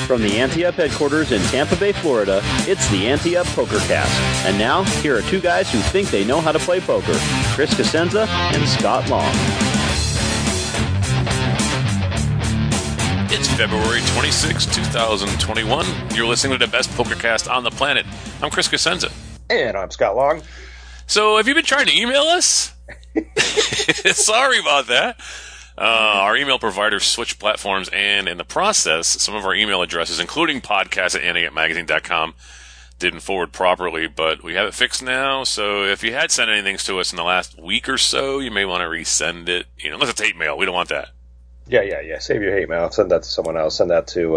From the Ante Up headquarters in Tampa Bay, Florida, it's the Ante Up PokerCast. And now, here are two guys who think they know how to play poker, Chris Cosenza and Scott Long. It's February 26, 2021. You're listening to the best PokerCast on the planet. I'm Chris Cosenza. And I'm Scott Long. So, have you been trying to email us? Sorry about that. Our email providers switched platforms, and in the process, some of our email addresses, including podcast@anteupmagazine.com, didn't forward properly, but we have it fixed now. So if you had sent anything to us in the last week or so, you may want to resend it. Unless it's hate mail, we don't want that. Yeah. Save your hate mail. Send that to someone else. Send that to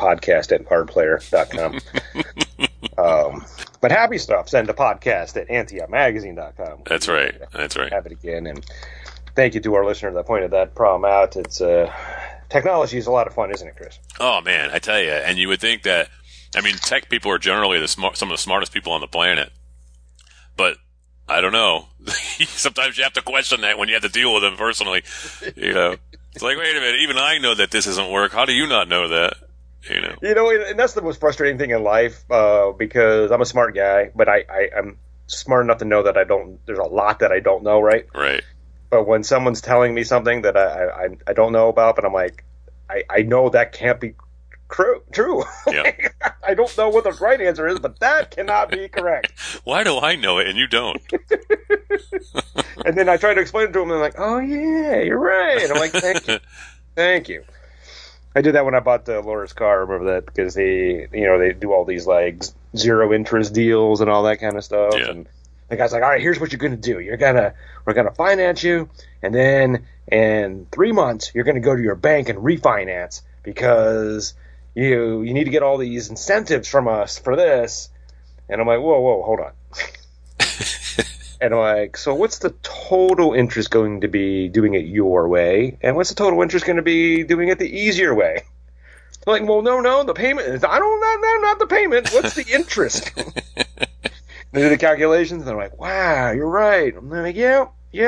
podcast@cardplayer.com. But happy stuff, send to podcast@anteupmagazine.com. That's right. Have it again. And thank you to our listener that pointed that problem out. It's technology is a lot of fun, isn't it, Chris? Oh, man, I tell you. And you would think that, tech people are generally some of the smartest people on the planet. But I don't know. Sometimes you have to question that when you have to deal with them personally. It's like, wait a minute, even I know that this doesn't work. How do you not know that? And that's the most frustrating thing in life, because I'm a smart guy, but I'm smart enough to know that there's a lot that I don't know, right? Right. But when someone's telling me something that I don't know about, but I'm like, I know that can't be true. Yep. I don't know what the right answer is, but that cannot be correct. Why do I know it and you don't? And then I try to explain it to them, and they're like, oh, yeah, you're right. I'm like, thank you. I did that when I bought the Laura's car. I remember that because they do all these like zero interest deals and all that kind of stuff. Yeah. And the guy's like, all right, here's what you're going to do. We're going to finance you. And then in 3 months, you're going to go to your bank and refinance because you need to get all these incentives from us for this. And I'm like, whoa, hold on. And I'm like, so what's the total interest going to be doing it your way? And what's the total interest going to be doing it the easier way? I'm like, well, no, the payment is, not the payment. What's the interest? They do the calculations, and they're like, wow, you're right. I'm like, yep.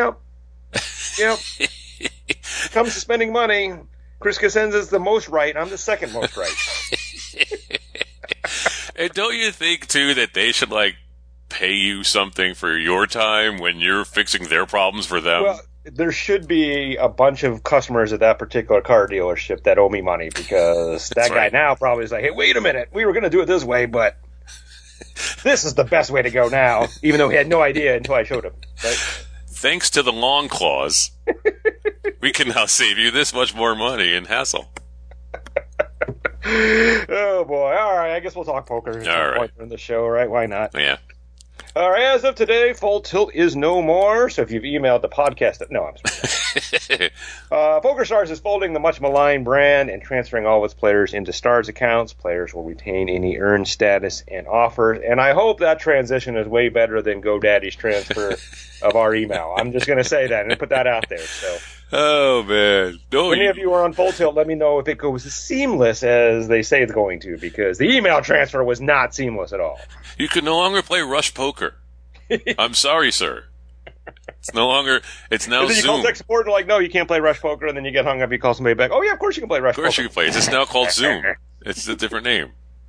Comes to spending money, Chris Cosenza's the most right. I'm the second most right. And don't you think, too, that they should, pay you something for your time when you're fixing their problems for them? Well, there should be a bunch of customers at that particular car dealership that owe me money because that guy now probably is like, hey, wait a minute. We were going to do it this way, but this is the best way to go now, even though he had no idea until I showed him. Right? Thanks to the long clause, we can now save you this much more money and hassle. Oh, boy. All right. I guess we'll talk poker at some point in the show, right? Why not? Yeah. All right, as of today, Full Tilt is no more, so if you've emailed the podcast... No, I'm sorry. PokerStars is folding the much-maligned brand and transferring all of its players into Stars accounts. Players will retain any earned status and offers, and I hope that transition is way better than GoDaddy's transfer of our email. I'm just going to say that and put that out there. So, oh, man. Any of you are on Full Tilt, let me know if it goes as seamless as they say it's going to, because the email transfer was not seamless at all. You can no longer play Rush Poker. I'm sorry, sir. It's now Zoom. And then you call tech support and like, no, you can't play Rush Poker, and then you get hung up, you call somebody back, oh yeah, of course you can play Rush Poker. Of course you can play it. It's now called Zoom. It's a different name.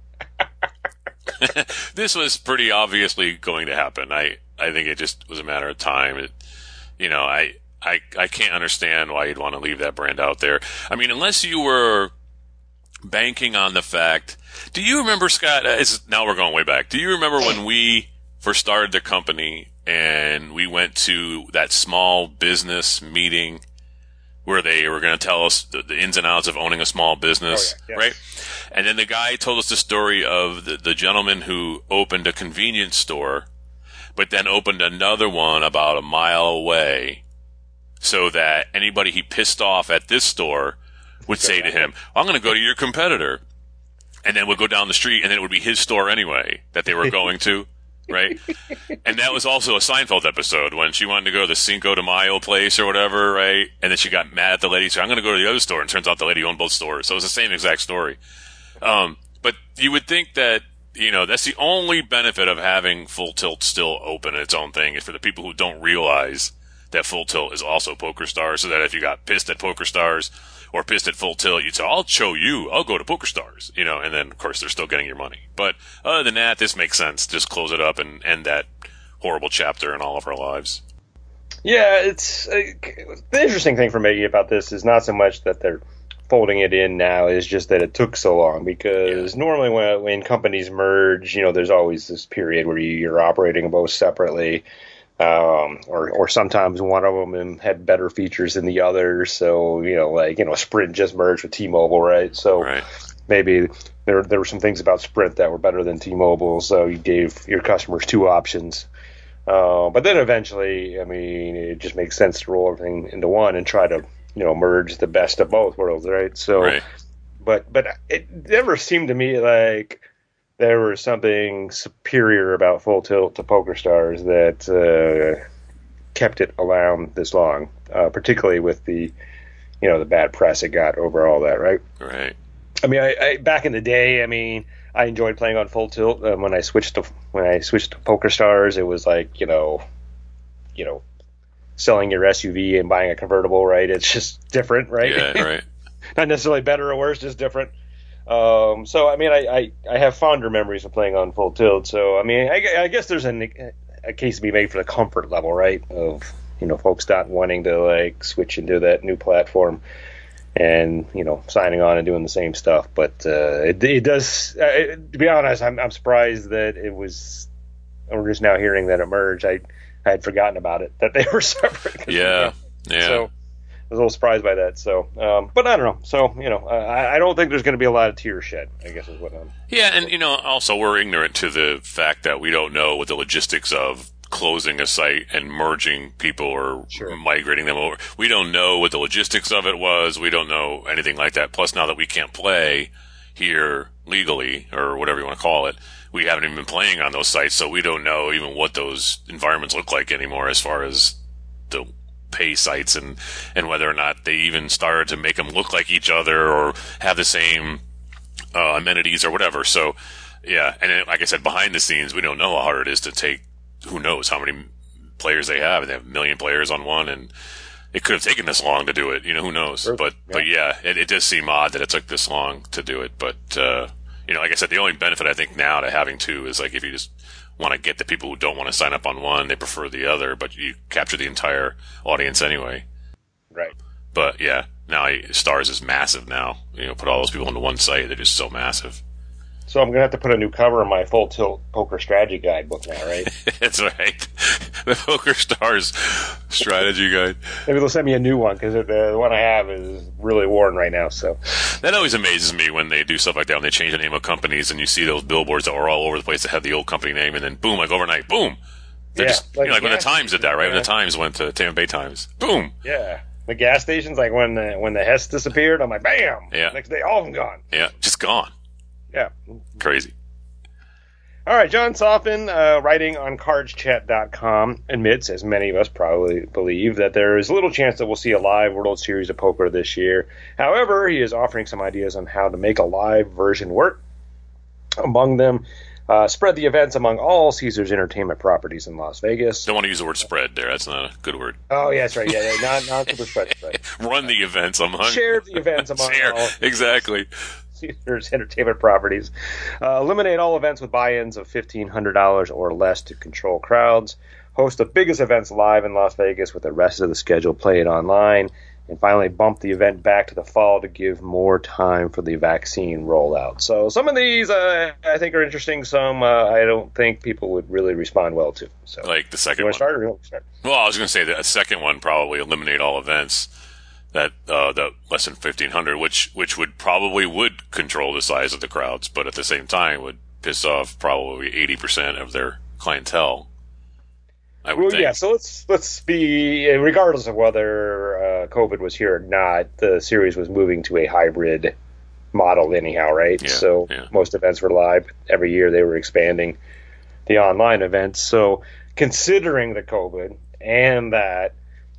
This was pretty obviously going to happen. I think it just was a matter of time. I can't understand why you'd want to leave that brand out there. Unless you were banking on the fact. Do you remember, Scott? Now we're going way back. Do you remember when we first started the company and we went to that small business meeting where they were going to tell us the ins and outs of owning a small business, right? And then the guy told us the story of the gentleman who opened a convenience store, but then opened another one about a mile away so that anybody he pissed off at this store would say to him, I'm going to go to your competitor. And then we'll go down the street, and then it would be his store anyway that they were going to, right? And that was also a Seinfeld episode when she wanted to go to the Cinco de Mayo place or whatever, right? And then she got mad at the lady, so I'm going to go to the other store. And it turns out the lady owned both stores. So it was the same exact story. But you would think that, that's the only benefit of having Full Tilt still open its own thing is for the people who don't realize that Full Tilt is also PokerStars, so that if you got pissed at PokerStars or pissed at Full Tilt, you'd say, I'll show you. I'll go to PokerStars, and then, of course, they're still getting your money. But other than that, this makes sense. Just close it up and end that horrible chapter in all of our lives. Yeah, it's the interesting thing for me about this is not so much that they're folding it in now, is just that it took so long, because normally when companies merge, there's always this period where you're operating both separately. Or sometimes one of them had better features than the other. So, Sprint just merged with T-Mobile, right? So maybe there were some things about Sprint that were better than T-Mobile. So you gave your customers two options. But then eventually, it just makes sense to roll everything into one and try to, merge the best of both worlds, right? So, but it never seemed to me like there was something superior about Full Tilt to PokerStars that kept it around this long, particularly with the bad press it got over all that, right? Right. I back in the day, I enjoyed playing on Full Tilt. When I switched to PokerStars, it was like selling your SUV and buying a convertible, right? It's just different, right? Yeah, right. Not necessarily better or worse, just different. I have fonder memories of playing on Full Tilt. So, I guess there's a case to be made for the comfort level, right? Of, folks not wanting to switch into that new platform and, signing on and doing the same stuff. But, it does, to be honest, I'm surprised that we're just now hearing that it merged. I had forgotten about it, that they were separate. Yeah. So, I was a little surprised by that. So, but I don't know. So, I don't think there's going to be a lot of tears shed, I guess is what I'm... Yeah, and, also we're ignorant to the fact that we don't know what the logistics of closing a site and merging people or migrating them over. We don't know what the logistics of it was. We don't know anything like that. Plus, now that we can't play here legally, or whatever you want to call it, we haven't even been playing on those sites, so we don't know even what those environments look like anymore as far as the pay sites and whether or not they even started to make them look like each other or have the same amenities or whatever. So, yeah, and then, like I said, behind the scenes, we don't know how hard it is to take who knows how many players they have. They have 1 million players on one, and it could have taken this long to do it. Who knows? Sure. But yeah, it does seem odd that it took this long to do it. But, like I said, the only benefit I think now to having two is if you just want to get the people who don't want to sign up on one, they prefer the other, but you capture the entire audience anyway. Right. But yeah, now Stars is massive now. Put all those people into one site, they're just so massive. So I'm going to have to put a new cover on my Full Tilt Poker Strategy Guidebook now, right? That's right. The PokerStars Strategy Guide. Maybe they'll send me a new one, because the one I have is really worn right now. So that always amazes me when they do stuff like that, when they change the name of companies and you see those billboards that were all over the place that had the old company name, and then boom, overnight, boom. They're just, when the Times did that, right? When the Times went to Tampa Bay Times. Boom. Yeah. The gas stations, when the Hess disappeared, I'm like, bam! Yeah. Next day, all of them gone. Yeah, just gone. Yeah. Crazy. All right, John Softman, writing on cardschat.com, admits, as many of us probably believe, that there is little chance that we'll see a live World Series of Poker this year. However, he is offering some ideas on how to make a live version work. Among them, spread the events among all Caesars Entertainment properties in Las Vegas. Don't want to use the word spread there. That's not a good word. Oh, yeah, that's right. Yeah, not super spread. Right. Run the events among... Share the events among all... Exactly. Caesars Entertainment properties. Eliminate all events with buy-ins of $1,500 or less to control crowds. Host the biggest events live in Las Vegas with the rest of the schedule played online. And finally, bump the event back to the fall to give more time for the vaccine rollout. So some of these I think are interesting. Some I don't think people would really respond well to. So, like the second one. Start or you start? Well, I was going to say the second one, probably eliminate all events that less than 1,500, which would control the size of the crowds, but at the same time would piss off probably 80% of their clientele. I would think. Yeah. So let's be, regardless of whether COVID was here or not, the series was moving to a hybrid model anyhow, right? Yeah, so most events were live. Every year they were expanding the online events. So considering the COVID and that,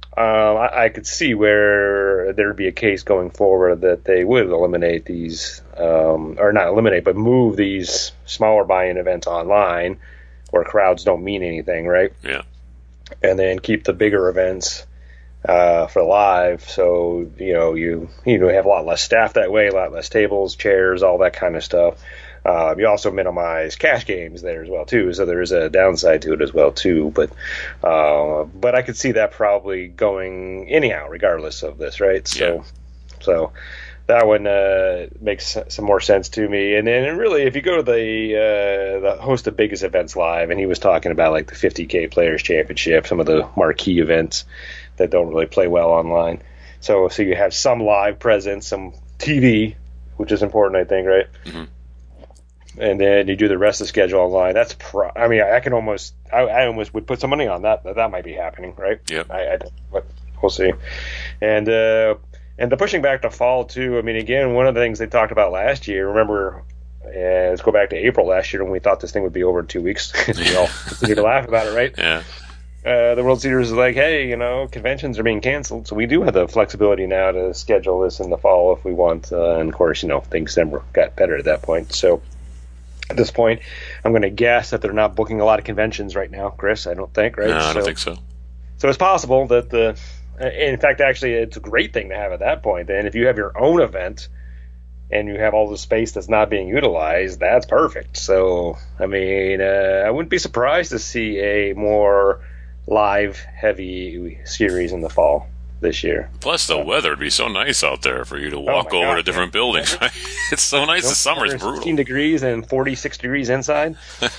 I could see where there would be a case going forward that they would eliminate these, or not eliminate, but move these smaller buy-in events online where crowds don't mean anything, right? Yeah. And then keep the bigger events for live. So, you have a lot less staff that way, a lot less tables, chairs, all that kind of stuff. You also minimize cash games there as well too, so there is a downside to it as well too. But I could see that probably going anyhow, regardless of this, right? So that one makes some more sense to me. And then really, if you go to the host of biggest events live, and he was talking about like the 50K Players Championship, some of the marquee events that don't really play well online. So you have some live presence, some TV, which is important, I think, right? Mm-hmm. And then you do the rest of the schedule online. That's I almost would put some money on that. That might be happening, right? Yep. But we'll see. And the pushing back to fall too. I mean, again, one of the things they talked about last year. Remember, let's go back to April last year when we thought this thing would be over in 2 weeks. We all continued to laugh about it, right? Yeah. The World Series is like, hey, conventions are being canceled, so we do have the flexibility now to schedule this in the fall if we want. And of course, things then got better at that point. So. At this point, I'm going to guess that they're not booking a lot of conventions right now, Chris. I don't think, right? No, I don't think so. So it's possible that in fact, actually, it's a great thing to have at that point. Then if you have your own event and you have all the space that's not being utilized, that's perfect. So, I mean, I wouldn't be surprised to see a more live-heavy series in the fall this year. Plus, the weather would be so nice out there for you to walk over to different buildings. Right? It's so nice. The summer's brutal. 16 degrees and 46 degrees inside.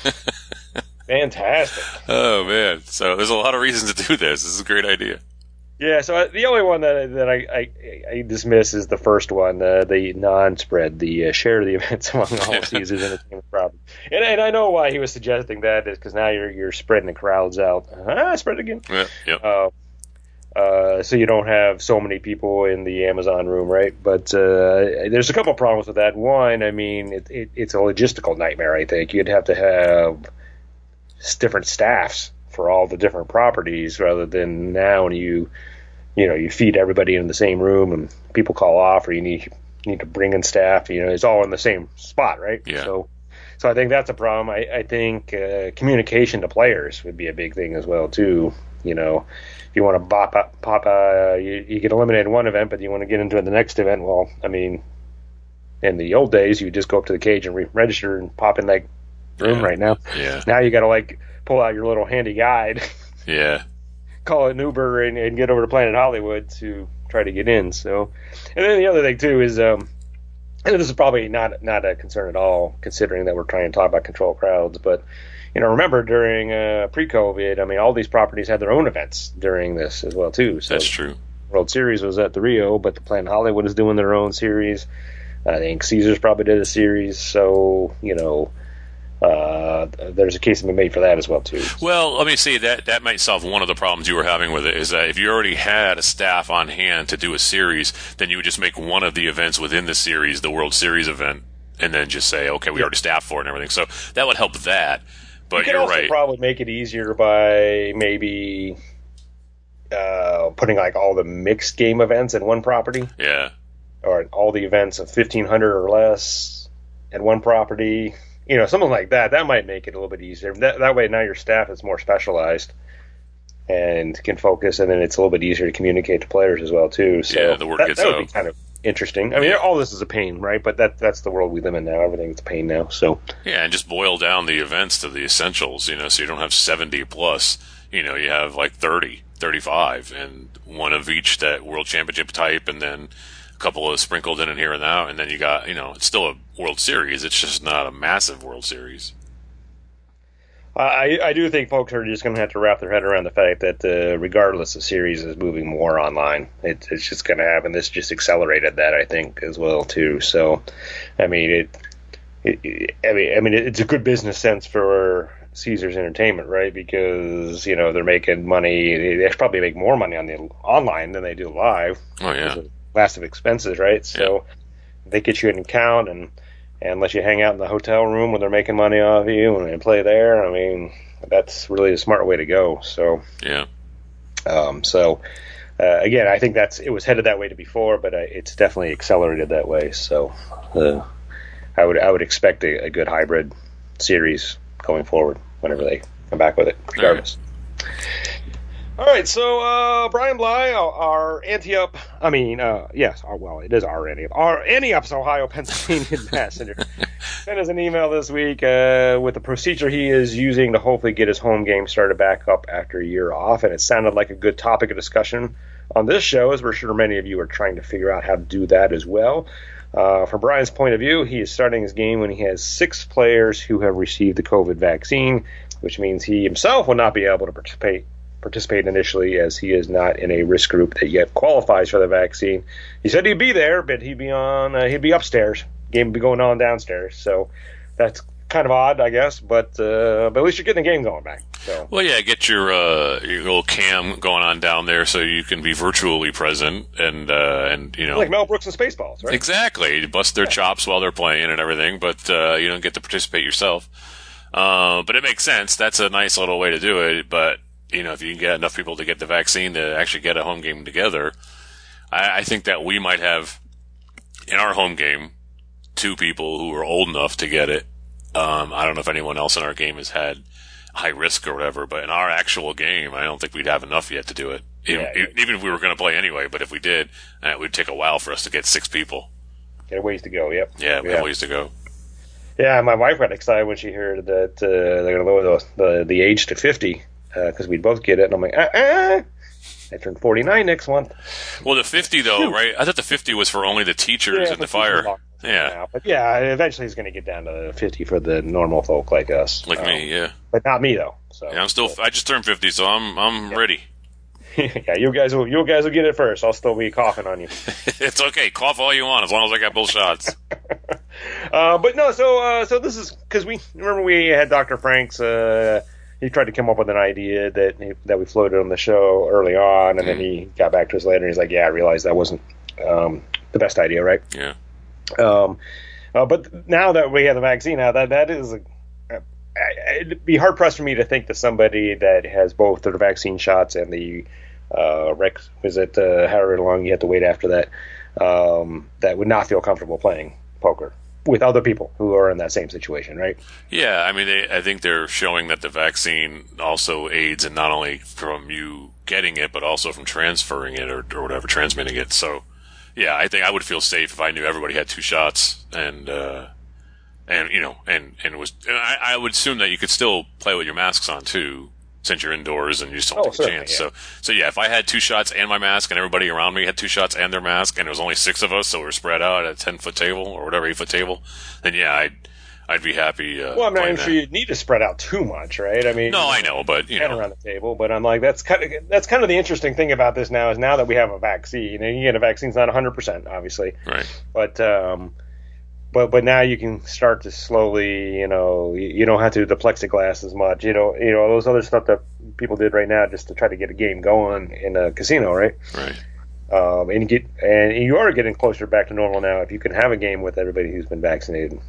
Fantastic. Oh, man. So there's a lot of reasons to do this. This is a great idea. Yeah, so the only one that I dismiss is the first one, the non-spread, the share the events among all Caesars Entertainment properties. And I know why he was suggesting that is because now you're spreading the crowds out. Spread again. Yeah. Yep. So you don't have so many people in the Amazon room, right? But there's a couple problems with that. One, I mean, it's a logistical nightmare, I think. You'd have to have different staffs for all the different properties rather than now when you feed everybody in the same room and people call off or you need to bring in staff. It's all in the same spot, right? Yeah. So I think that's a problem. I think communication to players would be a big thing as well, too. If you want to you get eliminated in one event, but you want to get into the next event. Well, I mean, in the old days, you just go up to the cage and register and pop in that room right now. Yeah. Now you got to pull out your little handy guide. Yeah. Call it an Uber and get over to Planet Hollywood to try to get in. So, and then the other thing too is, and this is probably not a concern at all, considering that we're trying to talk about control crowds, but. Remember during pre-COVID, I mean, all these properties had their own events during this as well, too. So that's true. World Series was at the Rio, but the Planet Hollywood is doing their own series. I think Caesars probably did a series. So, there's a case to be made for that as well, too. Well, let me see. That might solve one of the problems you were having with it, is that if you already had a staff on hand to do a series, then you would just make one of the events within the series the World Series event, and then just say, okay, we already staffed for it and everything. So that would help that. But you could also right. probably make it easier by maybe putting all the mixed game events in one property. Yeah. Or all the events of 1,500 or less in one property. Something like that. That might make it a little bit easier. That way now your staff is more specialized and can focus, and then it's a little bit easier to communicate to players as well, too. So yeah, the word gets out. That would be kind of interesting. I mean, all this is a pain, right? But that's the world we live in now. Everything's a pain now. So yeah, and just boil down the events to the essentials, so you don't have 70 plus. You have 30, 35, and one of each that World Championship type, and then a couple of sprinkled in and here and now, and then you got, it's still a World Series. It's just not a massive World Series. I do think folks are just going to have to wrap their head around the fact that regardless, the series is moving more online. It's just going to happen. This just accelerated that, I think, as well too. So, I mean, it's a good business sense for Caesars Entertainment, right? Because they're making money. They probably make more money on the online than they do live. Oh yeah, massive expenses, right? So they get you an account and let you hang out in the hotel room when they're making money off you and play there. I mean, that's really a smart way to go. So yeah. Again, I think it was headed that way before, but it's definitely accelerated that way. So I would expect a good hybrid series going forward whenever they come back with it, regardless. All right, so Brian Bly, our Antioch, it is our Antioch, our Antioch's Ohio, Pennsylvania ambassador, sent us an email this week with the procedure he is using to hopefully get his home game started back up after a year off, and it sounded like a good topic of discussion on this show, as we're sure many of you are trying to figure out how to do that as well. From Brian's point of view, he is starting his game when he has 6 players who have received the COVID vaccine, which means he himself will not be able to participate initially, as he is not in a risk group that yet qualifies for the vaccine. He said he'd be there, but he'd be upstairs. Game would be going on downstairs, so that's kind of odd, I guess. But at least you're getting the game going back. So. Well, yeah, get your little cam going on down there so you can be virtually present and like Mel Brooks and Spaceballs, right? Exactly, you bust their chops while they're playing and everything, but you don't get to participate yourself. But it makes sense. That's a nice little way to do it, but. If you can get enough people to get the vaccine to actually get a home game together, I think that we might have, in our home game, 2 people who are old enough to get it. I don't know if anyone else in our game has had high risk or whatever, but in our actual game, I don't think we'd have enough yet to do it. Even if we were going to play anyway, but if we did, it would take a while for us to get 6 people. Got a ways to go, yep. Yeah, we have ways to go. Yeah, my wife got excited when she heard that they're going to lower the age to 50. Because we'd both get it, and I'm like, I turn 49 next month. Well, the 50, though, right? I thought the 50 was for only the teachers and the fire. Yeah. But eventually he's going to get down to 50 for the normal folk like us. Like me, yeah. But not me, though. So yeah, I just turned 50, so I'm ready. Yeah, you guys will get it first. I'll still be coughing on you. It's okay. Cough all you want, as long as I got both shots. But no, so this is, because we had Dr. Franks, he tried to come up with an idea that we floated on the show early on, and then he got back to us later, and he's like, yeah, I realized that wasn't the best idea, right? Yeah. But now that we have the vaccine, now that is, it'd be hard-pressed for me to think that somebody that has both the vaccine shots and the however long you have to wait after that, that would not feel comfortable playing poker with other people who are in that same situation, right? Yeah, I mean, I think they're showing that the vaccine also aids in not only from you getting it, but also from transferring it or whatever, transmitting it. So, yeah, I think I would feel safe if I knew everybody had 2 shots and I would assume that you could still play with your masks on too, since you're indoors and you just don't take a chance. Yeah. So yeah, if I had 2 shots and my mask and everybody around me had 2 shots and their mask and there was only 6 of us, so we were spread out at a 10-foot table or whatever, 8-foot table, then yeah, I'd be happy. Well, I'm not even sure you'd need to spread out too much, right? I mean, no, I know, but around the table. But I'm like, that's kind of the interesting thing about this now is now that we have a vaccine, and again, a vaccine's not 100%, obviously, right? But now you can start to slowly, you don't have to do the plexiglass as much, those other stuff that people did right now just to try to get a game going in a casino, right? Right. And you are getting closer back to normal now if you can have a game with everybody who's been vaccinated.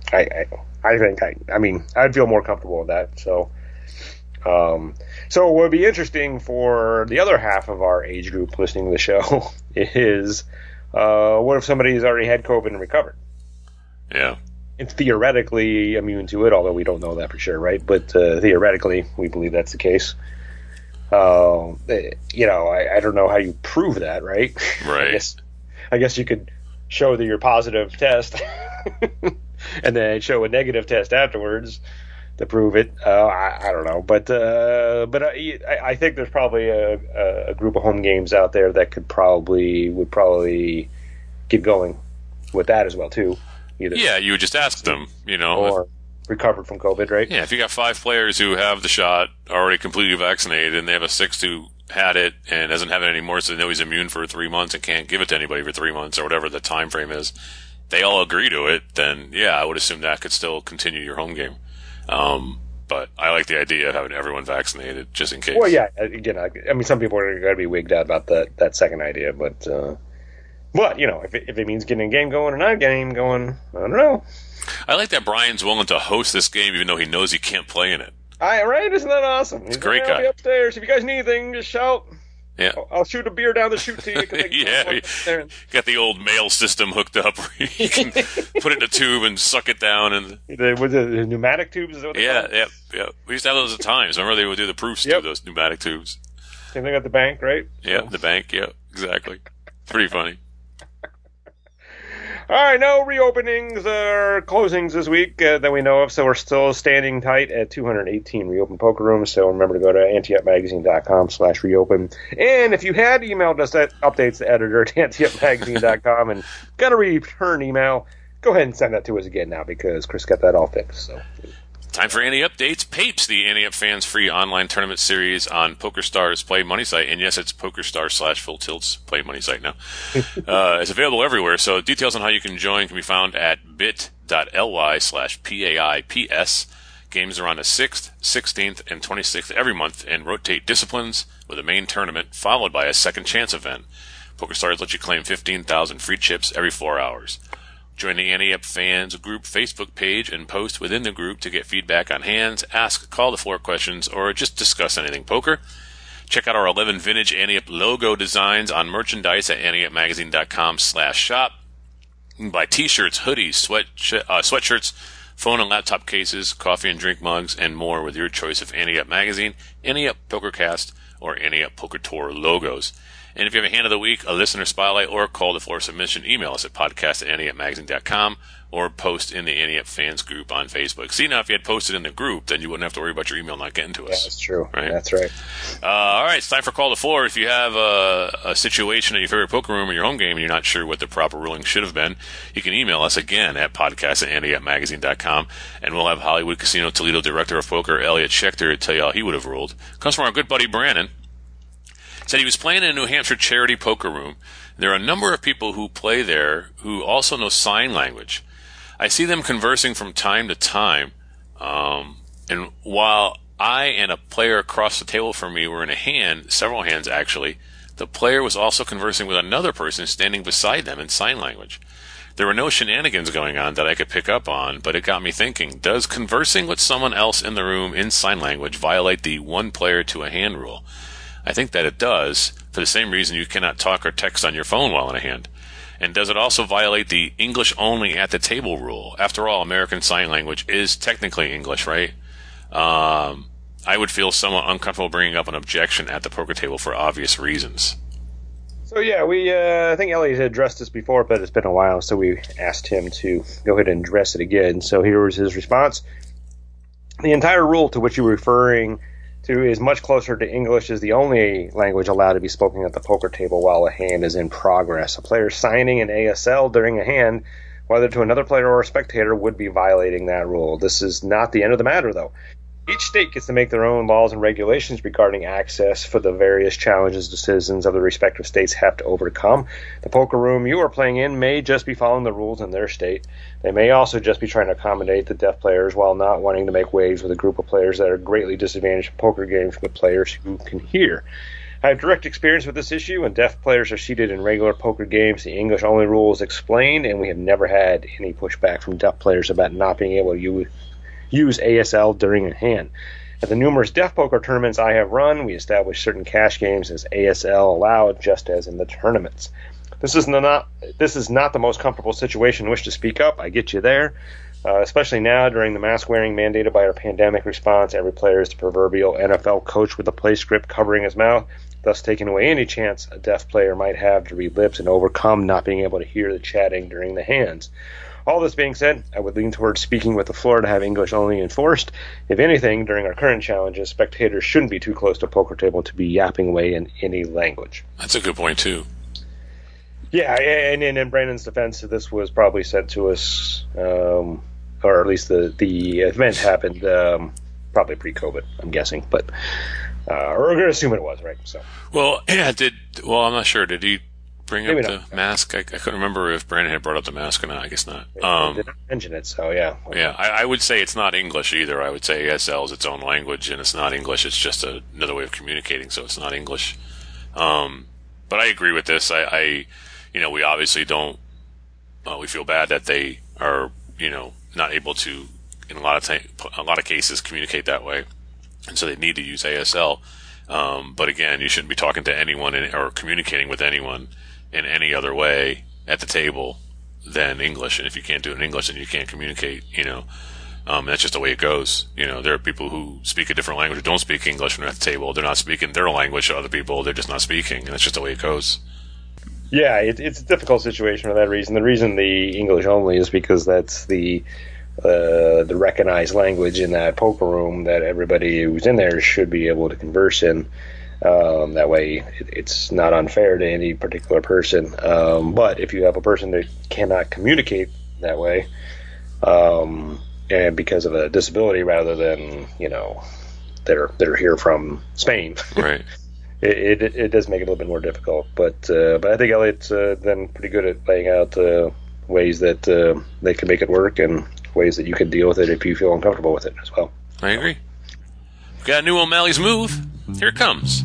I'd feel more comfortable with that. So what would be interesting for the other half of our age group listening to the show is, what if somebody's already had COVID and recovered? Yeah. It's theoretically immune to it, although we don't know that for sure, right? But theoretically, we believe that's the case. I don't know how you prove that, right? Right. I guess you could show that you're positive test, and then show a negative test afterwards to prove it. I don't know, but I think there's probably a group of home games out there that would probably get going with that as well too. Yeah, you would just ask them, or recovered from COVID, right? Yeah, if you got 5 players who have the shot, already completely vaccinated, and they have a 6th who had it and doesn't have it anymore, so they know he's immune for 3 months and can't give it to anybody for 3 months or whatever the time frame is, they all agree to it, then yeah, I would assume that could still continue your home game. But I like the idea of having everyone vaccinated just in case. Well, yeah, again, some people are going to be wigged out about that second idea, but if it means getting a game going or not getting a game going, I don't know. I like that Brian's willing to host this game even though he knows he can't play in it. Right? Isn't that awesome? He's a great guy. I'll be upstairs. If you guys need anything, just shout. Yeah. I'll shoot a beer down the chute to you. Yeah, got the old mail system hooked up where you can put it in a tube and suck it down. And was it the pneumatic tubes? Is what yeah. We used to have those at times. Remember they would do the proofs through those pneumatic tubes. Same thing at the bank, right? Yeah, the bank. Yeah, exactly. Pretty funny. All right, no reopenings or closings this week that we know of, so we're still standing tight at 218 reopened poker rooms. So remember to go to anteupmagazine.com/reopen. And if you had emailed us that updates the editor at anteupmagazine.com and got a return email, go ahead and send that to us again now because Chris got that all fixed. So. Time for Ante Updates. Papes, the Ante Up Fans free online tournament series on PokerStars Play Money site. And yes, it's PokerStars/Full Tilt's Play Money site now. It's available everywhere. So details on how you can join can be found at bit.ly/PAIPS. Games are on the 6th, 16th, and 26th every month and rotate disciplines with a main tournament followed by a second chance event. PokerStars lets you claim 15,000 free chips every 4 hours. Join the Ante Up Fans group Facebook page and post within the group to get feedback on hands, ask call the floor questions, or just discuss anything poker. Check out our 11 vintage Ante Up logo designs on merchandise at anteupmagazine.com/shop. You can buy t-shirts, hoodies, sweatshirts, phone and laptop cases, coffee and drink mugs, and more with your choice of Ante Up Magazine, Ante Up PokerCast, or Ante Up Poker Tour logos. And if you have a hand of the week, a listener spotlight, or a call to floor submission, email us at podcast@anteupmagazine.com or post in the Ante Up Fans group on Facebook. See, now if you had posted in the group, then you wouldn't have to worry about your email not getting to us. Yeah, that's true. Right? That's right. All right, it's time for call to floor. If you have a situation at your favorite poker room or your home game and you're not sure what the proper ruling should have been, you can email us again at podcast@anteupmagazine.com, and we'll have Hollywood Casino Toledo Director of Poker, Elliot Schechter, tell you how he would have ruled. Comes from our good buddy Brandon. Said he was playing in a New Hampshire charity poker room. There are a number of people who play there who also know sign language. I see them conversing from time to time, and while I and a player across the table from me were in a hand, several hands actually, the player was also conversing with another person standing beside them in sign language. There were no shenanigans going on that I could pick up on, but it got me thinking, does conversing with someone else in the room in sign language violate the one player to a hand rule? I think that it does, for the same reason you cannot talk or text on your phone while in a hand. And does it also violate the English only at the table rule? After all, American Sign Language is technically English, right? I would feel somewhat uncomfortable bringing up an objection at the poker table for obvious reasons. So yeah, I think Elliot had addressed this before, but it's been a while, so we asked him to go ahead and address it again. So here was his response. The entire rule to which you're referring to is much closer to English as the only language allowed to be spoken at the poker table while a hand is in progress. A player signing an ASL during a hand, whether to another player or a spectator, would be violating that rule. This is not the end of the matter, though. Each state gets to make their own laws and regulations regarding access for the various challenges the citizens of the respective states have to overcome. The poker room you are playing in may just be following the rules in their state. They may also just be trying to accommodate the deaf players while not wanting to make waves with a group of players that are greatly disadvantaged in poker games with players who can hear. I have direct experience with this issue. When deaf players are seated in regular poker games, the English-only rule is explained, and we have never had any pushback from deaf players about not being able to use ASL during a hand. At the numerous deaf poker tournaments I have run, we established certain cash games as ASL allowed, just as in the tournaments. This is not the most comfortable situation in which to speak up. I get you there. Especially now during the mask wearing mandated by our pandemic response, every player is the proverbial NFL coach with a play script covering his mouth, thus taking away any chance a deaf player might have to read lips and overcome not being able to hear the chatting during the hands. All this being said, I would lean towards speaking with the floor to have English only enforced. If anything, during our current challenges, spectators shouldn't be too close to a poker table to be yapping away in any language. That's a good point, too. Yeah, and in Brandon's defense, this was probably sent to us, or at least the event happened probably pre-COVID, I'm guessing, but or we're going to assume it was, right? So. Well, yeah, I'm not sure. Did he bring up the mask? I couldn't remember if Brandon had brought up the mask or not. I guess not. They didn't mention it, so yeah. Yeah, I would say it's not English either. I would say ASL is its own language, and it's not English. It's just another way of communicating, so it's not English. But I agree with this. We obviously don't. We feel bad that they are, not able to, in a lot of cases, communicate that way, and so they need to use ASL. But again, you shouldn't be talking to anyone or communicating with anyone in any other way at the table than English. And if you can't do it in English, then you can't communicate, That's just the way it goes. There are people who speak a different language who don't speak English when they're at the table. They're not speaking their language to other people. They're just not speaking, and that's just the way it goes. Yeah, it's a difficult situation for that reason. The reason the English only is because that's the recognized language in that poker room that everybody who's in there should be able to converse in. That way, it's not unfair to any particular person. But if you have a person that cannot communicate that way, and because of a disability rather than they're here from Spain, right? It does make it a little bit more difficult. But I think Elliot's been pretty good at laying out ways that they can make it work and ways that you can deal with it if you feel uncomfortable with it as well. I agree. We've got a new O'Malley's Move. Here it comes.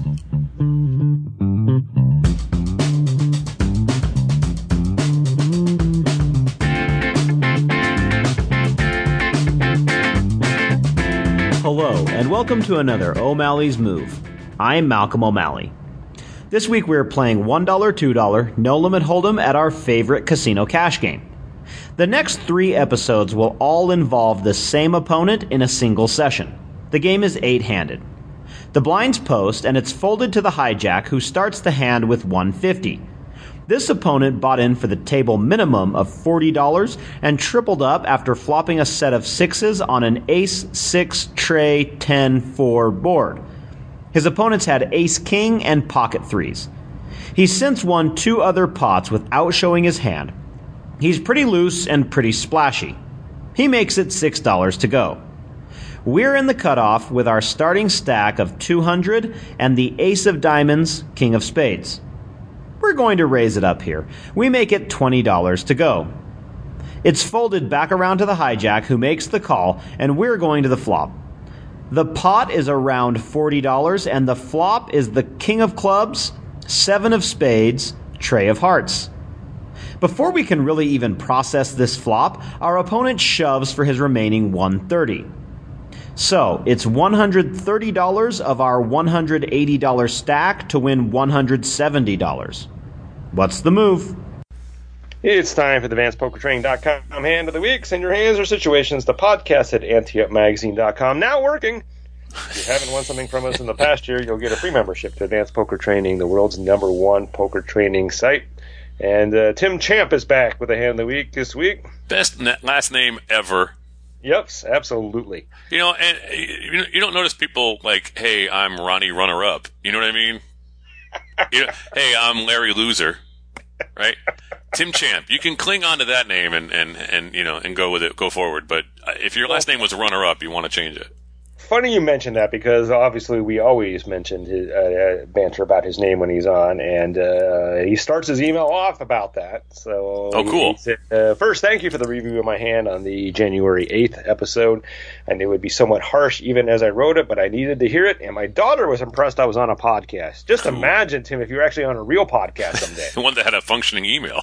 Hello, and welcome to another O'Malley's Move. I'm Malcolm O'Malley. This week we're playing $1, $2, No Limit Hold'em at our favorite casino cash game. The next 3 episodes will all involve the same opponent in a single session. The game is 8-handed. The blinds post, and it's folded to the hijack, who starts the hand with $150. This opponent bought in for the table minimum of $40 and tripled up after flopping a set of sixes on an ace-6 tray 10-4 board. His opponents had ace-king and pocket threes. He's since won 2 other pots without showing his hand. He's pretty loose and pretty splashy. He makes it $6 to go. We're in the cutoff with our starting stack of 200 and the ace of diamonds, king of spades. We're going to raise it up here. We make it $20 to go. It's folded back around to the hijack, who makes the call, and we're going to the flop. The pot is around $40, and the flop is the king of clubs, 7 of spades, tray of hearts. Before we can really even process this flop, our opponent shoves for his remaining $130. So, it's $130 of our $180 stack to win $170. What's the move? It's time for the AdvancedPokerTraining.com Hand of the Week. Send your hands or situations to podcast at anteupmagazine.com. Now working. If you haven't won something from us in the past year, you'll get a free membership to Advanced Poker Training, the world's #1 poker training site. And Tim Champ is back with a Hand of the Week this week. Best last name ever. Yep, absolutely. And you don't notice people like, hey, I'm Ronnie Runner-Up. You know what I mean? Hey, I'm Larry Loser. Right? Tim Champ. You can cling on to that name and go with it, go forward. But if your last name was Runner-Up, you want to change it. Funny you mentioned that, because obviously we always mentioned his banter about his name when he's on, and he starts his email off about that. So, cool. He said, first, thank you for the review of my hand on the January 8th episode. I knew it would be somewhat harsh even as I wrote it, but I needed to hear it, and my daughter was impressed I was on a podcast. Just imagine, Tim, if you were actually on a real podcast someday. One that had a functioning email.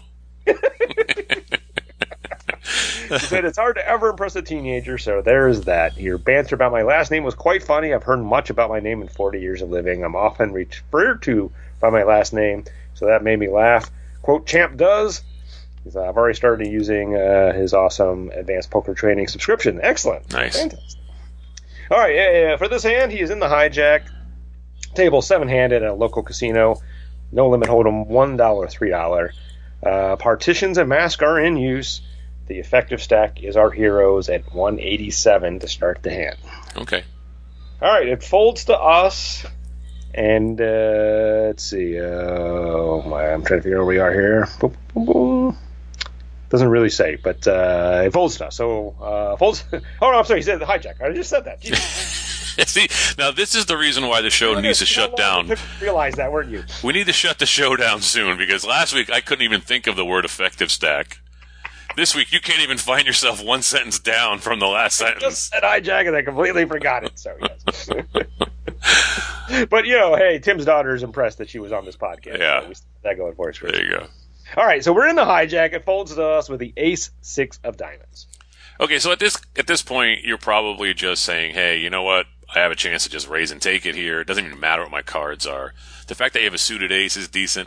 He said, it's hard to ever impress a teenager, so there's that. Your banter about my last name was quite funny. I've heard much about my name in 40 years of living. I'm often referred to by my last name, so that made me laugh. Quote, Champ does. I've already started using his awesome Advanced Poker Training subscription. Excellent. Nice. Fantastic. All right, for this hand, he is in the hijack. Table 7-handed at a local casino. No limit hold'em, $1, $3. Partitions and mask are in use. The effective stack is our heroes at 187 to start the hand. Okay. All right, it folds to us, and let's see. I'm trying to figure out where we are here. Boop, boop, boop. Doesn't really say, but it folds to us. So folds. Oh no, I'm sorry. He said the hijack. I just said that. See, now this is the reason why the show needs to shut down. You realize that, weren't you? We need to shut the show down soon, because last week I couldn't even think of the word effective stack. This week, you can't even find yourself one sentence down from the last sentence. I just said hijack, and I completely forgot it. So yes. But hey, Tim's daughter is impressed that she was on this podcast. Yeah, so we that going for us. There you go. All right, so we're in the hijack. It folds to us with the ace-6 of diamonds. Okay, so at this point, you're probably just saying, hey, you know what? I have a chance to just raise and take it here. It doesn't even matter what my cards are. The fact that you have a suited ace is decent.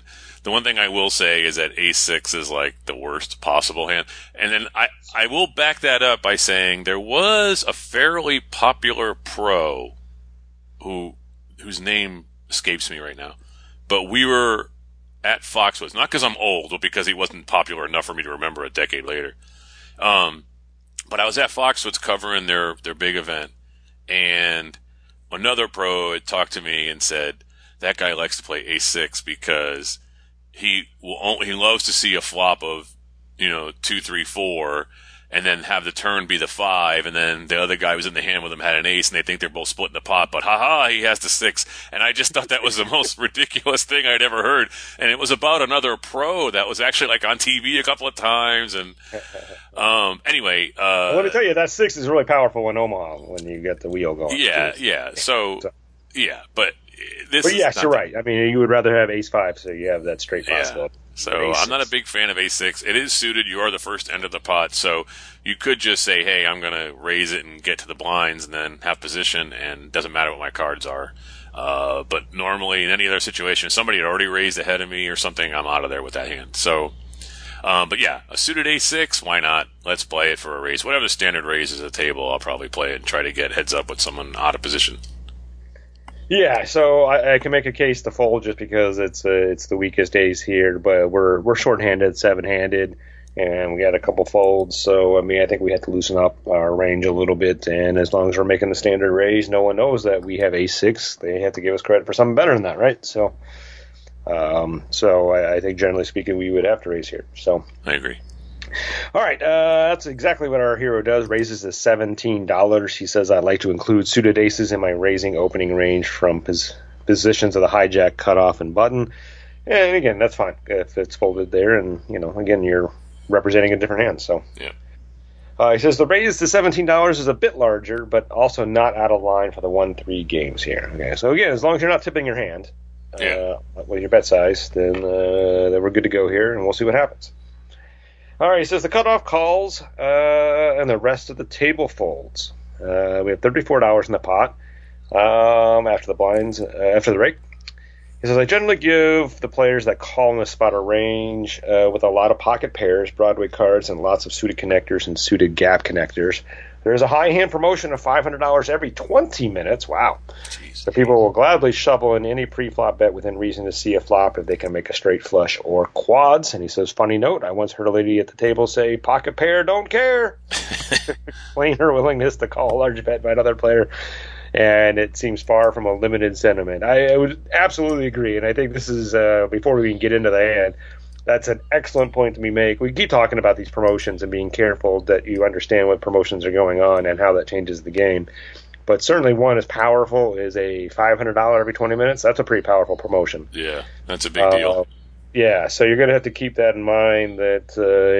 The one thing I will say is that Ace-6 is like the worst possible hand. And then I will back that up by saying there was a fairly popular pro whose name escapes me right now. But we were at Foxwoods, not because I'm old, but because he wasn't popular enough for me to remember a decade later. But I was at Foxwoods covering their big event, and another pro had talked to me and said that guy likes to play Ace-6 because he loves to see a flop of 2, 3, 4, and then have the turn be the 5, and then the other guy was in the hand with him had an ace, and they think they're both splitting the pot, but he has the 6. And I just thought that was the most ridiculous thing I'd ever heard. And it was about another pro that was actually like on TV a couple of times. And anyway, let me tell you, that 6 is really powerful in Omaha when you get the wheel going. Yeah. So yeah, but this. But yes, you're right. I mean, you would rather have Ace-5, so you have that straight possibility. So I'm not a big fan of Ace-6. It is suited. You are the first end of the pot, so you could just say, hey, I'm going to raise it and get to the blinds and then have position, and it doesn't matter what my cards are. But normally in any other situation, if somebody had already raised ahead of me or something, I'm out of there with that hand. So, but yeah, a suited Ace-6, why not? Let's play it for a raise. Whatever the standard raise is at the table, I'll probably play it and try to get heads up with someone out of position. Yeah, so I can make a case to fold just because it's the weakest ace here, but we're short-handed, 7-handed, and we got a couple folds. So I mean, I think we have to loosen up our range a little bit. And as long as we're making the standard raise, no one knows that we have Ace-6. They have to give us credit for something better than that, right? So, I think generally speaking, we would have to raise here. So I agree. All right, that's exactly what our hero does. Raises to $17. He says, I'd like to include suited aces in my raising opening range from positions of the hijack, cutoff, and button. And again, that's fine if it's folded there. And, again, you're representing a different hand. So yeah. He says the raise to $17 is a bit larger, but also not out of line for the 1-3 games here. Okay, so again, as long as you're not tipping your hand with your bet size, then we're good to go here, and we'll see what happens. All right, he says the cutoff calls and the rest of the table folds. We have $34 in the pot after the blinds, after the rake. He says, I generally give the players that call in the spot a range with a lot of pocket pairs, Broadway cards, and lots of suited connectors and suited gap connectors. There is a high hand promotion of $500 every 20 minutes. Wow. Jeez. So people will gladly shovel in any pre-flop bet within reason to see a flop if they can make a straight flush or quads. And he says, funny note, I once heard a lady at the table say, pocket pair, don't care. Explain her willingness to call a large bet by another player. And it seems far from a limited sentiment. I would absolutely agree. And I think this is, before we even get into the hand, that's an excellent point that we make. We keep talking about these promotions and being careful that you understand what promotions are going on and how that changes the game. But certainly one as powerful as a $500 every 20 minutes. That's a pretty powerful promotion. Yeah, that's a big deal. Yeah, so you're going to have to keep that in mind that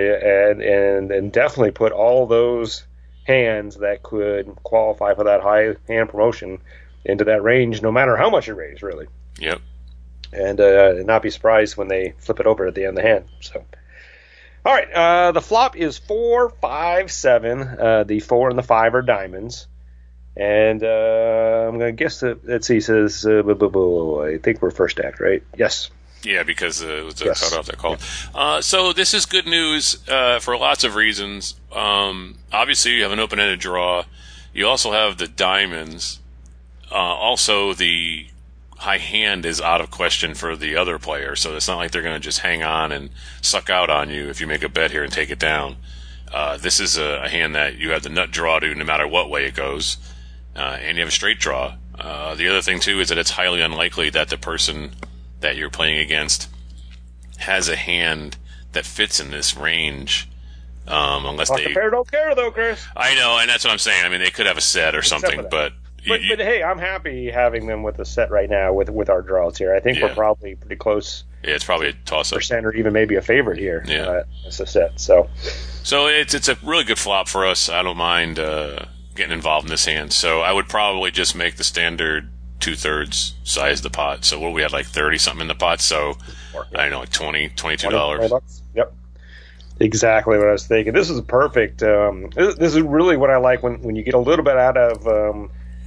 and definitely put all those hands that could qualify for that high hand promotion into that range, no matter how much you raise, really. Yep. And not be surprised when they flip it over at the end of the hand. So, all right, the flop is 4, 5, 7. The 4 and the 5 are diamonds. And I'm going to guess that, let's see, it says, I think we're first act, right? Yes. Yeah, because it was a cutoff that called. Yeah. So this is good news for lots of reasons. Obviously, you have an open-ended draw. You also have the diamonds. Also, the high hand is out of question for the other player, so it's not like they're going to just hang on and suck out on you if you make a bet here and take it down. This is a hand that you have the nut draw to no matter what way it goes, and you have a straight draw. The other thing, too, is that it's highly unlikely that the person that you're playing against has a hand that fits in this range, unless they... Pair don't care, though, Chris. I know, and that's what I'm saying. I mean, they could have a set or something, but hey, I'm happy having them with a set right now with our draws here. I think we're probably pretty close. Yeah, it's probably a toss-up. Percent or even maybe a favorite here. Yeah. As a set. So it's a really good flop for us. I don't mind getting involved in this hand. So I would probably just make the standard 2/3 size of the pot. So what we had, like 30-something in the pot. So I don't know, like $22. Yep. Exactly what I was thinking. This is perfect. This is really what I like when you get a little bit out of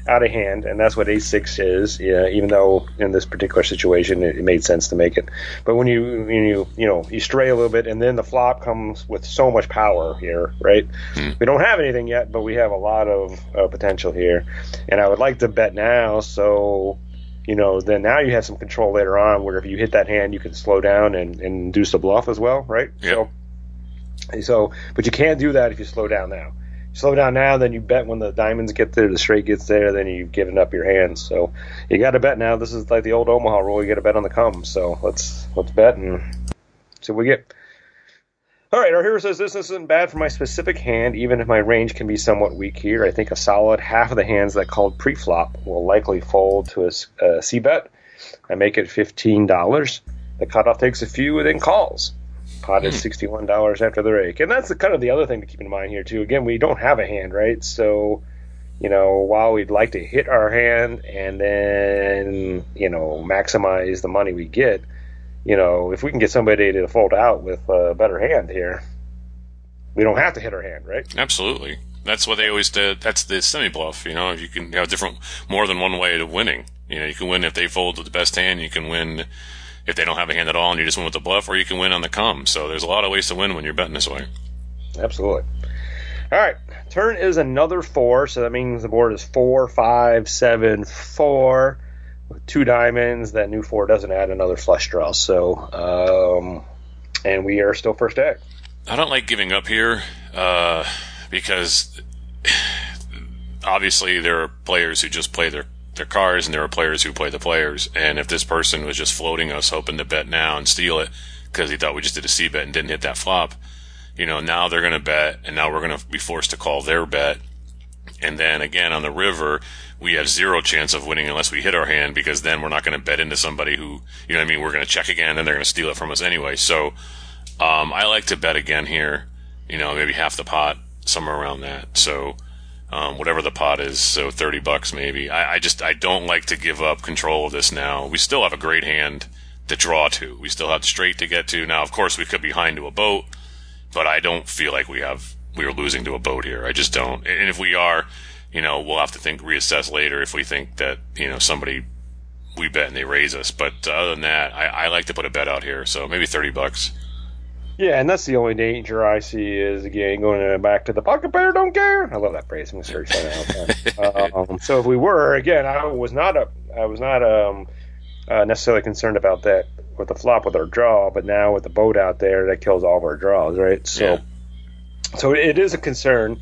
out of hand, and that's what ace-6 is. Yeah, even though in this particular situation it made sense to make it. But when you stray a little bit, and then the flop comes with so much power here, right? We don't have anything yet, but we have a lot of potential here, and I would like to bet now. So, then now you have some control later on, where if you hit that hand, you can slow down and induce a bluff as well, right? Yep. So, but you can't do that if you slow down now. Slow down now, then you bet when the diamonds get there, the straight gets there, then you've given up your hands. So you got to bet now. This is like the old Omaha rule. You got to bet on the come. So let's bet and see what we get. All right, our hero says this isn't bad for my specific hand, even if my range can be somewhat weak here. I think a solid half of the hands that called pre-flop will likely fold to a C-bet. I make it $15. The cutoff takes a few and then calls. Pot is $61 after the rake. And that's kind of the other thing to keep in mind here, too. Again, we don't have a hand, right? So, while we'd like to hit our hand and then, maximize the money we get, if we can get somebody to fold out with a better hand here, we don't have to hit our hand, right? Absolutely. That's what they always did. That's the semi-bluff, You can have more than one way to winning. You can win if they fold with the best hand. You can win if they don't have a hand at all and you just win with the bluff, or you can win on the come. So there's a lot of ways to win when you're betting this way. Absolutely. All right. Turn is another 4, so that means the board is 4, 5, 7, 4 with 2 diamonds. That new 4 doesn't add another flush draw. So, and we are still first act. I don't like giving up here because obviously there are players who just play their cards, and there are players who play the players. And if this person was just floating us, hoping to bet now and steal it because he thought we just did a C-bet and didn't hit that flop, now they're going to bet, and now we're going to be forced to call their bet. And then again on the river, we have 0 chance of winning unless we hit our hand, because then we're not going to bet into somebody who, we're going to check again and they're going to steal it from us anyway. So I like to bet again here, maybe half the pot, somewhere around that. So whatever the pot is, so $30 maybe. I don't like to give up control of this now. We still have a great hand to draw to. We still have the straight to get to. Now, of course, we could be behind to a boat, but I don't feel like we are losing to a boat here. I just don't. And if we are, we'll have to reassess later if we think that, somebody we bet and they raise us. But other than that, I like to put a bet out here, so maybe $30. Yeah, and that's the only danger I see is, again, going back to the pocket pair don't care. I love that phrase. I'm going to search that out. So if we were, again, I was not necessarily concerned about that with the flop with our draw, but now with the boat out there, that kills all of our draws, right? So, So it is a concern.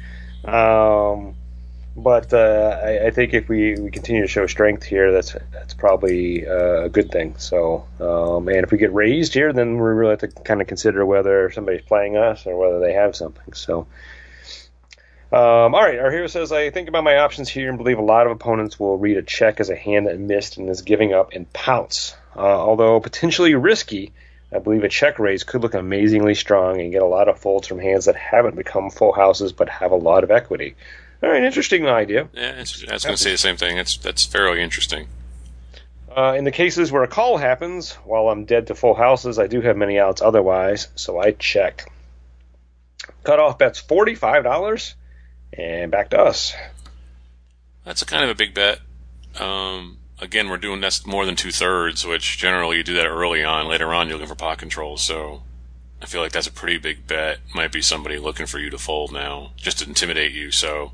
But I think if we continue to show strength here, that's probably a good thing. So, and if we get raised here, then we really have to kind of consider whether somebody's playing us or whether they have something. So, all right, our hero says, I think about my options here and believe a lot of opponents will read a check as a hand that missed and is giving up and pounce. Although potentially risky, I believe a check raise could look amazingly strong and get a lot of folds from hands that haven't become full houses but have a lot of equity. All right, interesting idea. Yeah, I was going to say the same thing. That's fairly interesting. In the cases where a call happens, while I'm dead to full houses, I do have many outs otherwise, so I check. Cutoff bet's $45, and back to us. That's a kind of a big bet. Again, we're doing that's more than 2/3, which generally you do that early on. Later on, you're looking for pot control, so I feel like that's a pretty big bet. Might be somebody looking for you to fold now, just to intimidate you, so...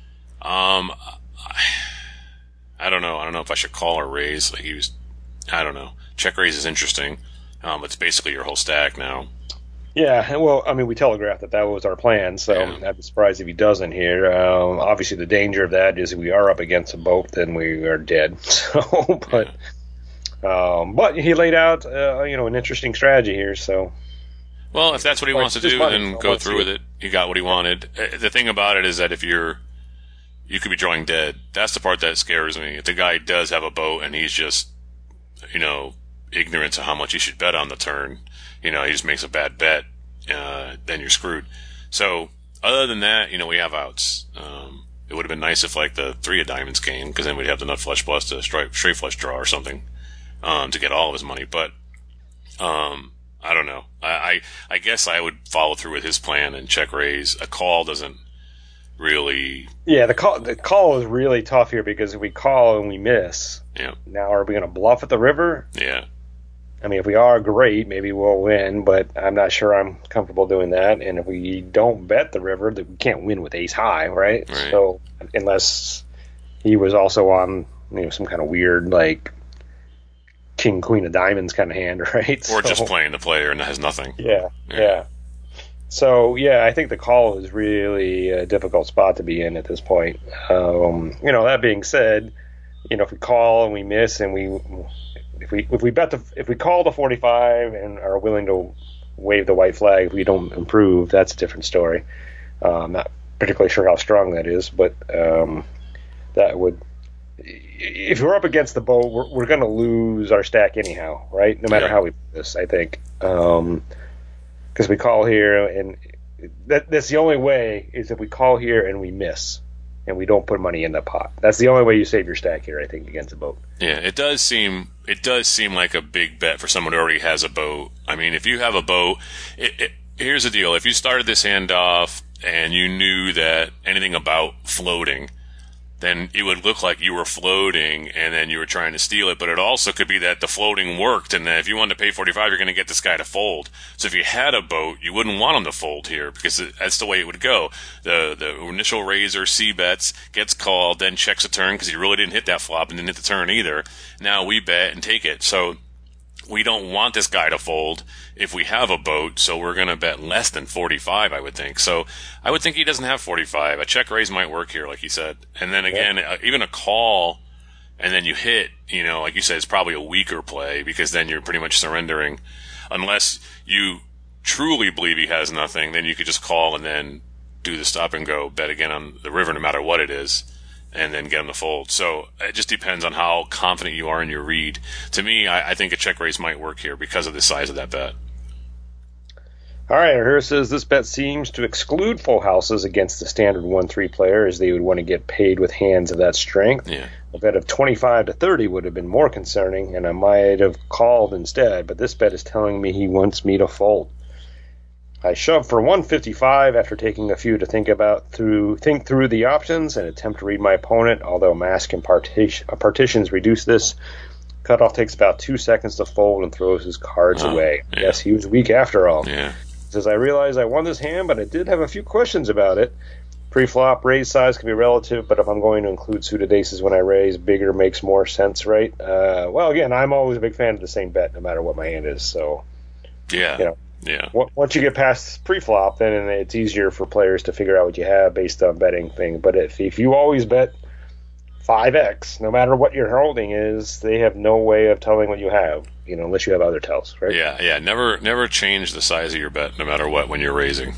I don't know. I don't know if I should call or raise. I don't know. Check raise is interesting. It's basically your whole stack now. Yeah, well, I mean, we telegraphed that was our plan, so I'd be surprised if he doesn't here. Obviously, the danger of that is if we are up against a boat, then we are dead. So, but he laid out, an interesting strategy here. So, well, if that's what he wants to do, then go through with it. He got what he wanted. The thing about it is that if you could be drawing dead. That's the part that scares me. If the guy does have a boat and he's just, ignorant to how much he should bet on the turn, he just makes a bad bet, then you're screwed. So, other than that, we have outs. It would have been nice if, the 3 of diamonds came, because then we'd have the nut flush plus to straight flush draw or something, to get all of his money. But, I don't know. I guess I would follow through with his plan and check raise. A call doesn't really. Yeah, the call is really tough here because if we call and we miss, Yeah. now are we going to bluff at the river? Yeah. I mean, if we are, great, maybe we'll win, but I'm not sure I'm comfortable doing that. And if we don't bet the river, we can't win with ace high, right? So unless he was also on, some kind of weird, like, king, queen of diamonds kind of hand, right? Or just playing the player and has nothing. Yeah. So, I think the call is really a difficult spot to be in at this point. That being said, if we call and we miss and if we call the 45 and are willing to wave the white flag, if we don't improve, that's a different story. I'm not particularly sure how strong that is, but that would. If we're up against the boat, we're going to lose our stack anyhow, right? No matter how we do this, I think. Because we call here, and that's the only way, is if we call here and we miss, and we don't put money in the pot. That's the only way you save your stack here, I think, against a boat. Yeah, it does seem like a big bet for someone who already has a boat. I mean, if you have a boat, here's the deal. If you started this hand off and you knew that anything about floating, then it would look like you were floating and then you were trying to steal it. But it also could be that the floating worked, and that if you wanted to pay 45, you're going to get this guy to fold. So if you had a boat, you wouldn't want him to fold here because that's the way it would go. The initial raiser C-bets, gets called, then checks a turn because he really didn't hit that flop and didn't hit the turn either. Now we bet and take it. So we don't want this guy to fold if we have a boat, so we're going to bet less than 45, I would think. So I would think he doesn't have 45. A check raise might work here, like you said. And then again, even a call and then you hit, like you said, it's probably a weaker play because then you're pretty much surrendering. Unless you truly believe he has nothing, then you could just call and then do the stop and go, bet again on the river no matter what it is, and then get him to fold. So it just depends on how confident you are in your read. To me, I think a check raise might work here because of the size of that bet. All right, here it says this bet seems to exclude full houses against the standard 1-3 player, as they would want to get paid with hands of that strength. Yeah. A bet of 25 to 30 would have been more concerning, and I might have called instead, but this bet is telling me he wants me to fold. I shoved for 155 after taking a few to think through the options and attempt to read my opponent, although mask and partitions reduce this. Cutoff takes about 2 seconds to fold and throws his cards away. Yeah. Yes, he was weak after all. Yeah. Says, I realize I won this hand, but I did have a few questions about it. Pre-flop, raise size can be relative, but if I'm going to include suited aces when I raise, bigger makes more sense, right? Well, again, I'm always a big fan of the same bet, no matter what my hand is. So, Yeah. Once you get past pre-flop, then it's easier for players to figure out what you have based on betting thing. But if you always bet 5x, no matter what your holding is, they have no way of telling what you have, unless you have other tells, right? Yeah. Never change the size of your bet, no matter what, when you're raising.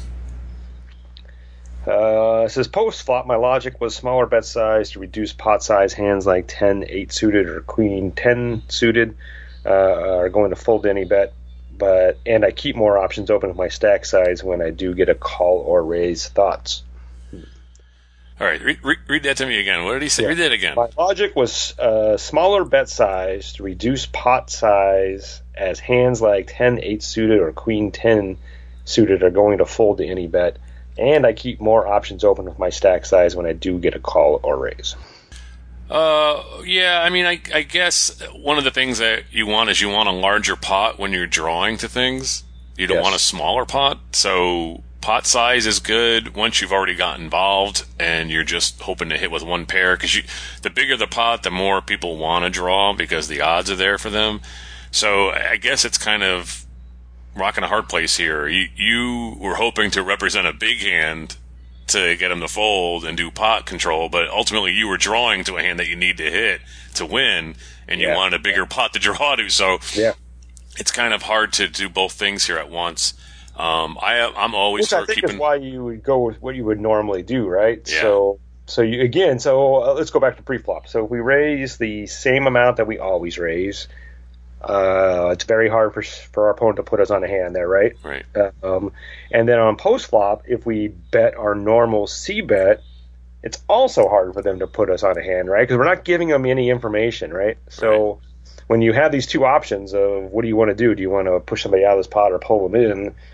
It says post-flop, my logic was smaller bet size to reduce pot size. Hands like 10-8 suited or queen 10 suited are going to fold any bet. And I keep more options open with my stack size when I do get a call or raise. Thoughts? All right, read that to me again. What did he say? Yeah. Read that again. My logic was smaller bet size to reduce pot size, as hands like 10-8 suited or queen 10 suited are going to fold to any bet, and I keep more options open with my stack size when I do get a call or raise. Yeah, I mean, I guess one of the things that you want is you want a larger pot when you're drawing to things. You don't want a smaller pot, so pot size is good once you've already got involved and you're just hoping to hit with one pair, because the bigger the pot, the more people want to draw because the odds are there for them. So I guess it's kind of rocking a hard place here. You were hoping to represent a big hand to get them to fold and do pot control, but ultimately you were drawing to a hand that you need to hit to win, and you wanted a bigger pot to draw to. So it's kind of hard to do both things here at once. I'm always Which I think is why you would go with what you would normally do, right? Yeah. So let's go back to pre-flop. So if we raise the same amount that we always raise, it's very hard for our opponent to put us on a hand there, right? Right. And then on post-flop, if we bet our normal C-bet, it's also hard for them to put us on a hand, right? Because we're not giving them any information, right? So when you have these two options of what do you want to do? Do you want to push somebody out of this pot or pull them in?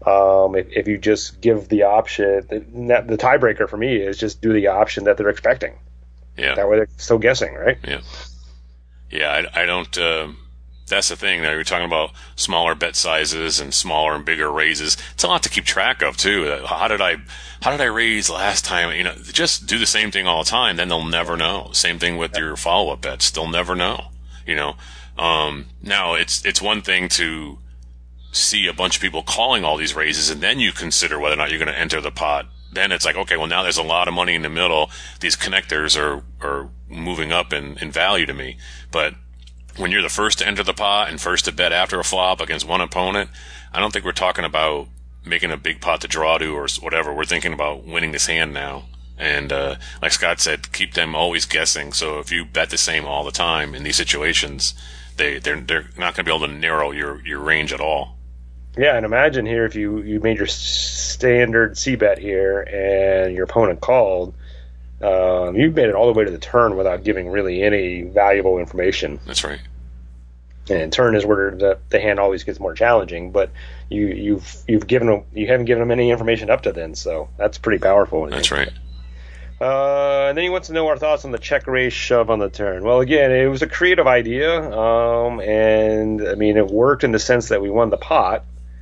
if you just give the option, the tiebreaker for me is just do the option that they're expecting. Yeah. That way they're still guessing, right? Yeah. Yeah, I don't. That's the thing. You're talking about smaller bet sizes and smaller and bigger raises. It's a lot to keep track of too. How did I raise last time? Just do the same thing all the time. Then they'll never know. Same thing with your follow-up bets. They'll never know. Now it's one thing to see a bunch of people calling all these raises, and then you consider whether or not you're going to enter the pot. Then it's like, okay, well, now there's a lot of money in the middle. These connectors are moving up in value to me. But when you're the first to enter the pot and first to bet after a flop against one opponent, I don't think we're talking about making a big pot to draw to or whatever. We're thinking about winning this hand now. And like Scott said, keep them always guessing. So if you bet the same all the time in these situations, they're not going to be able to narrow your range at all. Yeah, and imagine here if you made your standard C-bet here and your opponent called, you made it all the way to the turn without giving really any valuable information. That's right. And turn is where the hand always gets more challenging, but you haven't given them any information up to then, so that's pretty powerful. That's right. And then he wants to know our thoughts on the check raise shove on the turn. Well, again, it was a creative idea, and I mean it worked in the sense that we won the pot.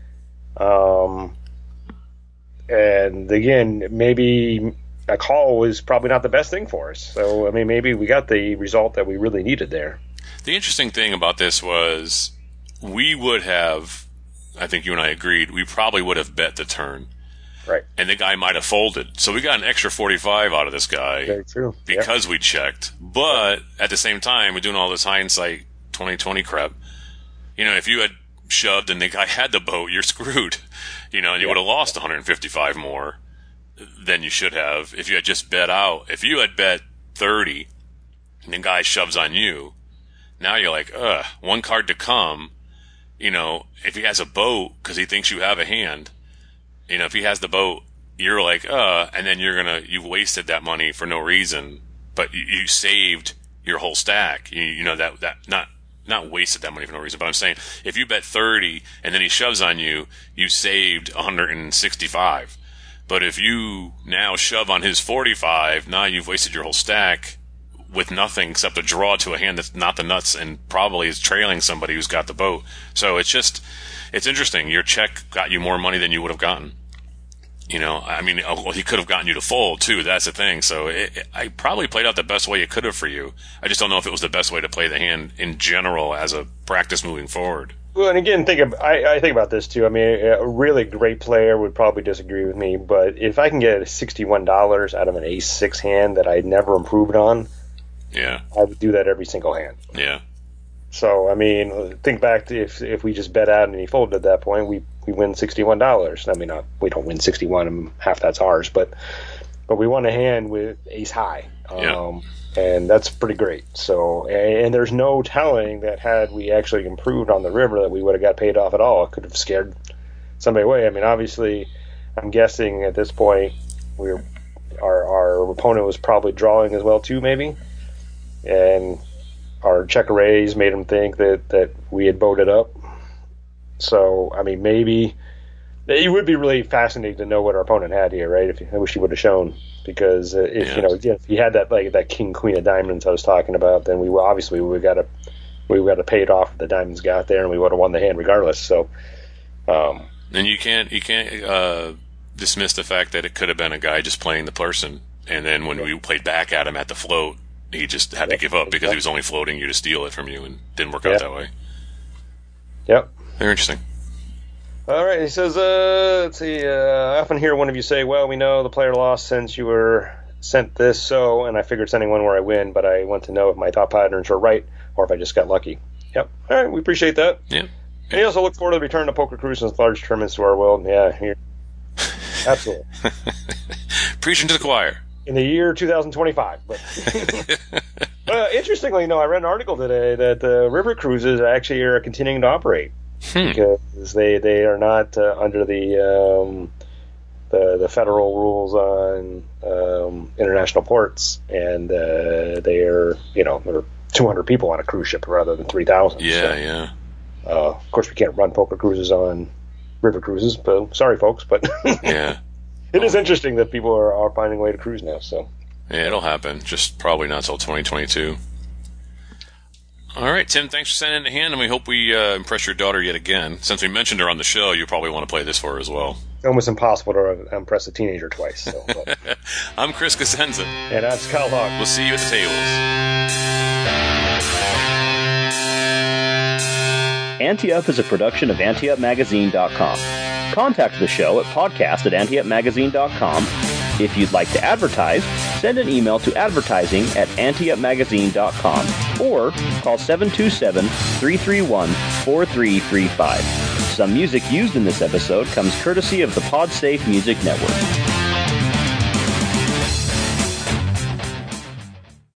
And again, maybe a call was probably not the best thing for us. So, I mean, maybe we got the result that we really needed there. The interesting thing about this was we would have, I think you and I agreed, we probably would have bet the turn. Right. And the guy might have folded. So we got an extra 45 out of this guy. Very true. Because we checked. But at the same time, we're doing all this hindsight 2020 crap. If you had shoved and the guy had the boat, you're screwed. And you would have lost 155 more than you should have if you had just bet out. If you had bet 30 and the guy shoves on you, now you're like, one card to come. If he has a boat because he thinks you have a hand, if he has the boat, you're like, and then you've wasted that money for no reason, but you saved your whole stack. Not wasted that money for no reason, but I'm saying if you bet 30 and then he shoves on you, you saved 165. But if you now shove on his 45, now you've wasted your whole stack with nothing except a draw to a hand that's not the nuts and probably is trailing somebody who's got the boat. So it's interesting. Your check got you more money than you would have gotten. He could have gotten you to fold too. That's the thing. So I probably played out the best way it could have for you. I just don't know if it was the best way to play the hand in general as a practice moving forward. Well, and again, I think about this too. I mean, a really great player would probably disagree with me, but if I can get $61 out of an ace-6 hand that I never improved on, yeah, I would do that every single hand. Yeah. So, I mean, think back to if we just bet out and he folded at that point, we win $61. I mean, we don't win 61, and half that's ours, but we won a hand with ace high. And that's pretty great. So, and there's no telling that had we actually improved on the river that we would have got paid off at all. It could have scared somebody away. I mean, obviously, I'm guessing at this point our opponent was probably drawing as well too, maybe, and our check raise made him think that we had boated up. So, I mean, maybe it would be really fascinating to know what our opponent had here, right? I wish he would have shown, because if he had that king queen of diamonds I was talking about, then we would got to pay it off if the diamonds got there, and we would have won the hand regardless. So, and you can't dismiss the fact that it could have been a guy just playing the person, and then when we played back at him at the float, he just had to give up because he was only floating you to steal it from you, and didn't work out that way. Yep. Very interesting. All right, he says, let's see, I often hear one of you say, well, we know the player lost since you were sent this, and I figured sending one where I win, but I want to know if my thought patterns are right or if I just got lucky. Yep. All right, we appreciate that. Yeah. And he also look forward to the return of Poker Cruises and large tournaments to our world. Yeah, absolutely. Preaching to the choir. In the year 2025. But interestingly, I read an article today that the river cruises actually are continuing to operate because they are not under the federal rules on international ports, and they are there are 200 people on a cruise ship rather than 3,000. Yeah, yeah. Of course, we can't run Poker Cruises on river cruises. But sorry, folks, but Yeah. it is interesting that people are finding a way to cruise now. So Yeah, it'll happen. Just probably not till 2022. All right, Tim, thanks for sending in the hand, and we hope we impress your daughter yet again. Since we mentioned her on the show, you probably want to play this for her as well. it's almost impossible to impress a teenager twice. So, but. I'm Chris Cosenza. And I'm Scott Locke. We'll see you at the tables. Ante Up is a production of AnteUpMagazine.com. Contact the show at podcast@AnteUpMagazine.com. If you'd like to advertise, send an email to advertising@AnteUpMagazine.com or call 727-331-4335. Some music used in this episode comes courtesy of the PodSafe Music Network.